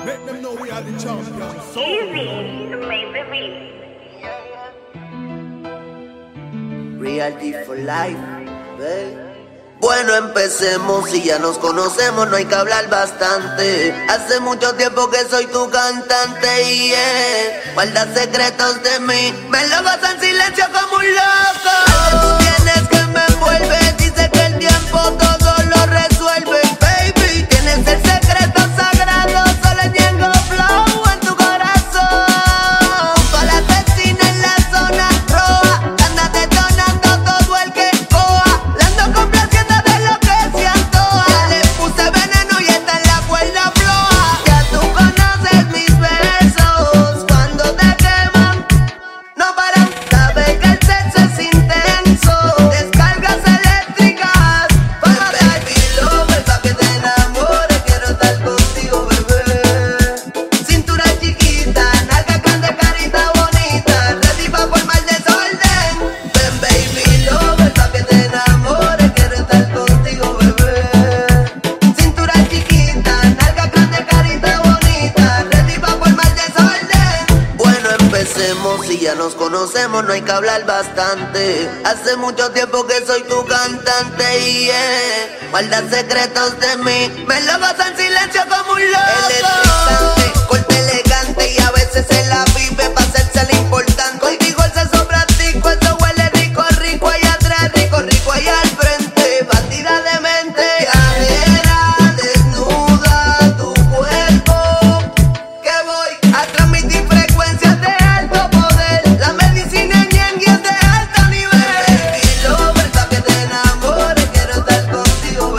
Let them know we are the champions. Easy, baby. Reality for life, babe. Bueno, empecemos, si ya nos conocemos no hay que hablar bastante. Hace mucho tiempo que soy tu cantante y guarda secretos de mí. Me lo gozo en silencio como un loco. Tú tienes que me envuelve, dice que el tiempo todo lo resuelve. Baby, tienes el secreto sagrado, solo en Ñengo Flow en tu corazón. Con la asesina en la zona roja, anda detonando todo el que coja. La ando complaciendo de lo que se antoja. Ya le puse veneno y está en la cuerda floja. Ya tú conoces mis besos, cuando te queman no paran. Sabes que el sexo es intenso, descargas eléctricas para baby lover, pa' que te enamores. Quiero estar contigo, bebé. Cintura chiquita, nalga grande, carita bonita, ready pa' formar desorden. Ven baby lover, pa' que te enamores. Quiero estar contigo, bebé. Cintura chiquita, nalga grande, carita bonita, ready pa' formar desorden. Bueno, empecemos, si ya nos conocemos no hay que hablar bastante. Hace mucho tiempo que soy tu cantante y guarda secretos de mí. Me lo gozo en silencio como un loco. Él es distante, corte elegante y a veces se la vive pa' hacerse lo importante. Contigo el sexo practico, eso huele rico, rico allá atrás, rico, rico allá al frente. Bandida de mente, viajera, desnuda tu cuerpo, que voy a transmitir frecuencias de alto poder. La medicina en Ñengo es de alto nivel. Baby lover, pa' que te enamores. Quiero estar contigo,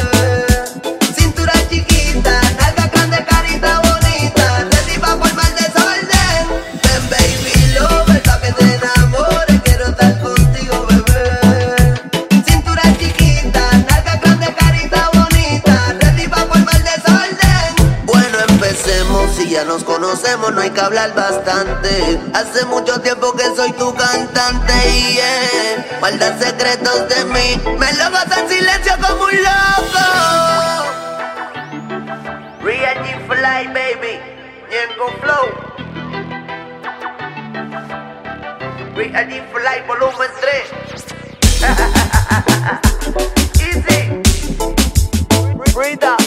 bebé. Cintura chiquita, nalga grande, carita bonita, ready pa' formar desorden. Ven baby lover, pa' que te enamores. Quiero estar contigo, bebé. Cintura chiquita, nalga grande, carita bonita, ready pa' formar desorden. Bueno, empecemos, si ya nos conocemos no hay que hablar bastante. Hace mucho tiempo que soy tu cantante y guarda secretos de mí. Me lo gozo en silencio como un loco. Real G Fly, baby. Ñengo Flow. Real G Fly, volumen 3. Easy. Frida.